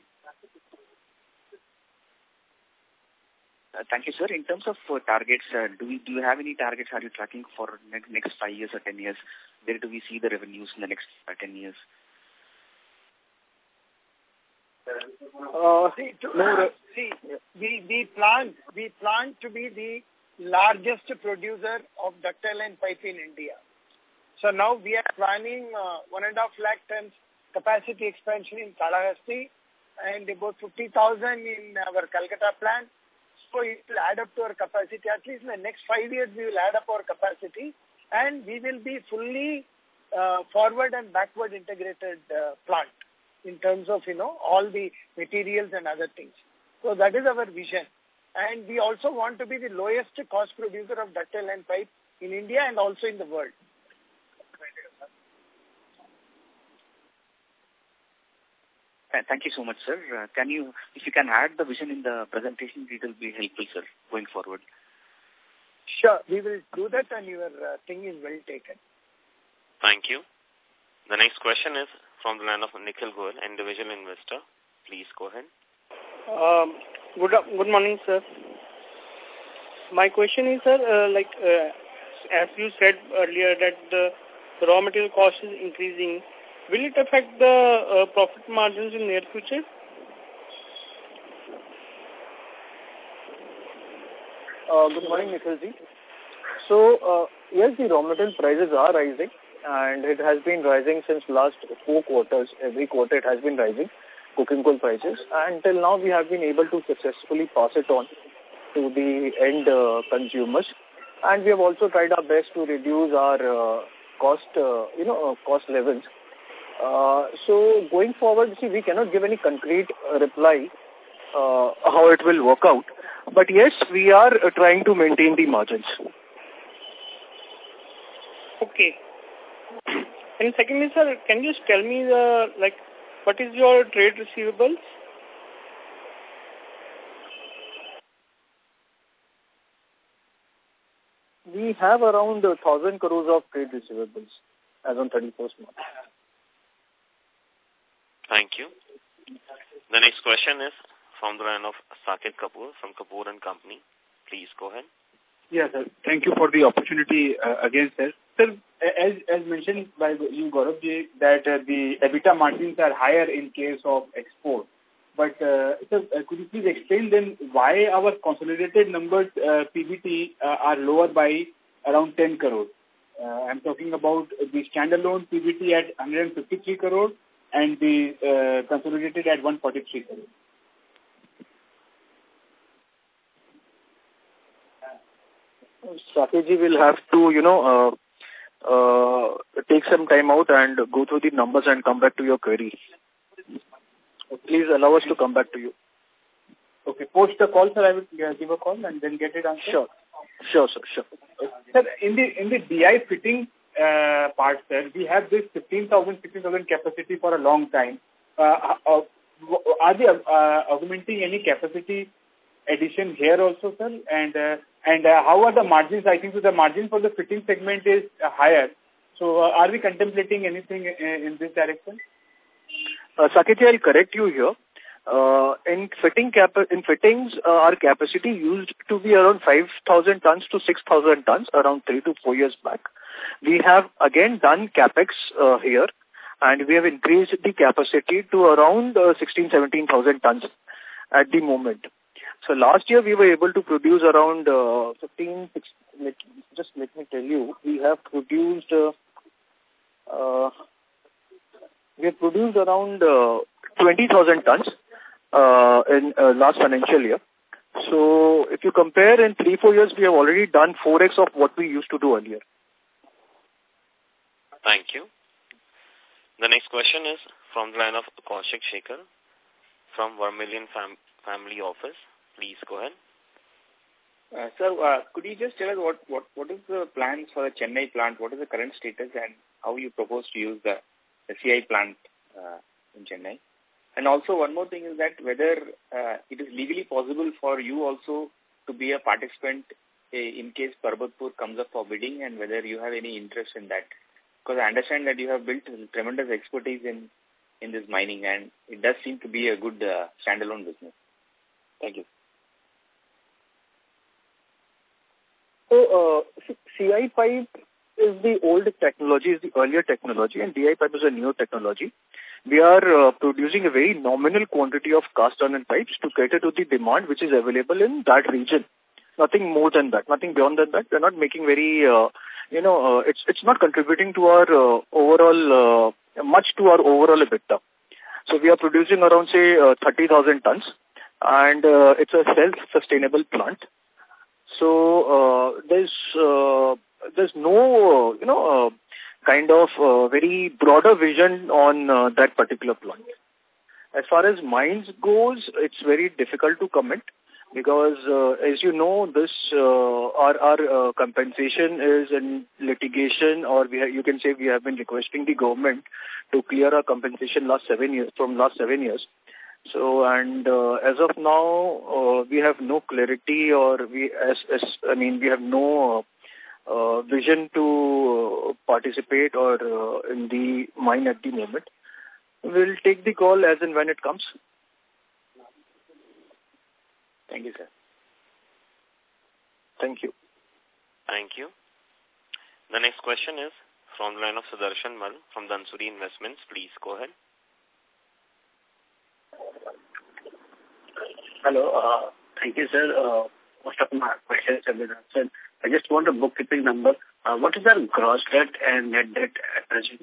Uh, thank you, sir. In terms of uh, targets, uh, do we do you have any targets? Are you tracking for ne- next five years or ten years? Where do we see the revenues in the next uh, ten years?
Uh, see, to, uh, see, we we plan we plan to be the largest producer of ductile iron pipe in India. So now we are planning uh, one and a half lakh tons capacity expansion in Kalahasti and about fifty thousand in our Calcutta plant. So it will add up to our capacity. At least in the next five years, we will add up our capacity, and we will be fully uh, forward and backward integrated uh, plant in terms of, you know, all the materials and other things. So that is our vision. And we also want to be the lowest cost producer of ductile iron pipe in India and also in the world.
Thank you so much, sir. Uh, can you, if you can add the vision in the presentation, it will be helpful, sir, going forward.
Sure, we will do that, and your uh, thing is well taken.
Thank you. The next question is from the line of Nikhil Goel, individual investor. Please go ahead.
Um, good, good morning, sir. My question is, sir, uh, like uh, as you said earlier that the raw material cost is increasing, will it affect the uh, profit margins in near future?
Uh, good morning, Nikhilji. So, uh, yes, the raw material prices are rising, and it has been rising since last four quarters. Every quarter it has been rising, coking coal prices. And till now we have been able to successfully pass it on to the end uh, consumers. And we have also tried our best to reduce our uh, cost, uh, you know, uh, cost levels. Uh, so going forward, see, we cannot give any concrete uh, reply uh, how it will work out. But yes, we are uh, trying to maintain the margins.
Okay. And secondly, sir, can you tell me the like what is your trade receivables?
We have around a thousand crores of trade receivables as on thirty-first March.
Thank you. The next question is from the line of Saket Kapoor from Kapoor and Company. Please go ahead.
Yes, sir. Thank you for the opportunity uh, again, sir. Sir, as as mentioned by you, Gauravji, that uh, the EBITDA margins are higher in case of export. But, uh, sir, uh, could you please explain then why our consolidated numbers, uh, P B T, uh, are lower by around ten crores? Uh, I'm talking about the standalone P B T at one hundred fifty-three crores and the uh, consolidated at one hundred forty-three crores.
Saketji will have to, you know, uh, uh, take some time out and go through the numbers and come back to your query. Please allow us to come back to you.
Okay, post the call, sir, I will uh, give a call and then get it answered.
Sure. Sure, sir, sure.
Okay. Sir, in the, in the D I fitting uh, part, sir, we have this fifteen thousand, sixteen thousand capacity for a long time. Uh, uh, are they uh, augmenting any capacity addition here also, sir? And uh, and uh, how are the margins? I think so the margin for the fitting segment is uh, higher. So uh, are we contemplating anything in, in this direction?
Uh, Saketji, I'll correct you here. Uh, in fitting cap in fittings, uh, our capacity used to be around five thousand tons to six thousand tons around three to four years back. We have again done capex uh, here, and we have increased the capacity to around uh, sixteen, seventeen thousand tons at the moment. So last year we were able to produce around uh, fifteen, sixteen, let, just let me tell you, we have produced, uh, uh, we have produced around uh, twenty thousand tons uh, in uh, last financial year. So if you compare in three, four years, we have already done four X of what we used to do earlier.
Thank you. The next question is from the line of Kaushik Shekhar from Vermilion Fam Family Office. Please go ahead.
Uh, sir, uh, could you just tell us what, what, what is the plans for the Chennai plant? What is the current status and how you propose to use the, the C I plant uh, in Chennai? And also one more thing is that whether uh, it is legally possible for you also to be a participant uh, in case Parbatpur comes up for bidding, and whether you have any interest in that. Because I understand that you have built tremendous expertise in, in this mining, and it does seem to be a good uh, standalone business. Thank you.
So, uh, C I pipe is the old technology, is the earlier technology, and D I pipe is a newer technology. We are uh, producing a very nominal quantity of cast iron pipes to cater to the demand which is available in that region. Nothing more than that, nothing beyond than that. We're not making very, uh, you know, uh, it's it's not contributing to our uh, overall, uh, much to our overall EBITDA. So we are producing around, say, uh, thirty thousand tons, and uh, it's a self-sustainable plant. So uh, there's uh, there's no, uh, you know, uh, kind of uh, very broader vision on uh, that particular plant. As far as mines goes, it's very difficult to comment because, uh, as you know, this uh, our our uh, compensation is in litigation, or we ha you can say we have been requesting the government to clear our compensation last seven years from last seven years. So, and uh, as of now, uh, we have no clarity, or we, as, as I mean, we have no uh, uh, vision to uh, participate or uh, in the mine at the moment. We'll take the call as and when it comes.
Thank you, sir.
Thank you.
Thank you. The next question is from the line of Sudarshan Mal from Dhansuri Investments. Please go ahead.
Hello. Uh, thank you, sir. Uh, most of my questions have been answered. I just want a bookkeeping number. Uh, what is our gross debt and net debt at present?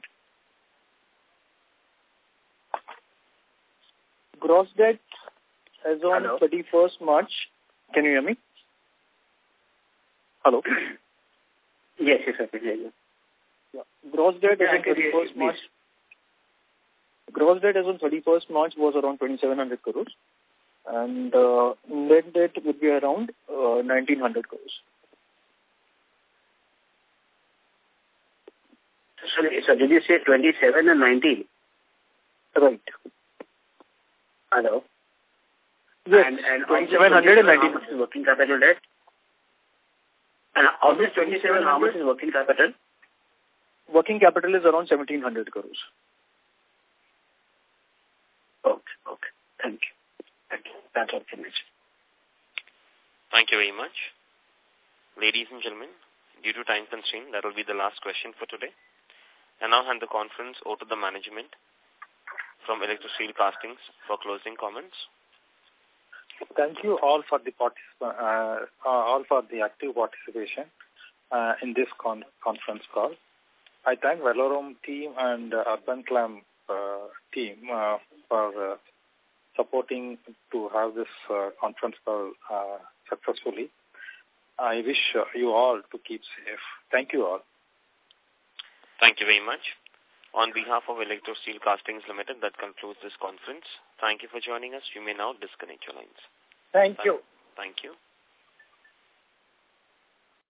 Gross debt as on thirty-first March. Can you hear me? Hello?
Yes, yes, I can hear you.
Yeah. Gross debt
yeah,
as on thirty-first March. Gross debt as on thirty-first March was around twenty-seven hundred crores. And uh, net debt would be around uh, nineteen hundred crores.
Sorry, so did you say twenty-seven and nineteen?
Right.
Hello?
Yes,
and, and
twenty-seven hundred and nineteen.
How much is working capital debt? And of this twenty-seven, how much is working capital?
Working capital is around seventeen hundred crores.
Okay, okay. Thank you. Thank you. That's all for me.
Thank you very much. Ladies and gentlemen, due to time constraint, that will be the last question for today. And now hand the conference over to the management from Electro Steel Castings for closing comments.
Thank you all for the particip uh, all for the active participation uh, in this con conference call. I thank Valorum team and uh, Urban Clam uh, team uh, for uh, supporting to have this uh, conference call uh, successfully. I wish uh, you all to keep safe. Thank you all.
Thank you very much. On behalf of Electro Steel Castings Limited, that concludes this conference. Thank you for joining us. You may now disconnect your lines.
Thank you.
Thank you.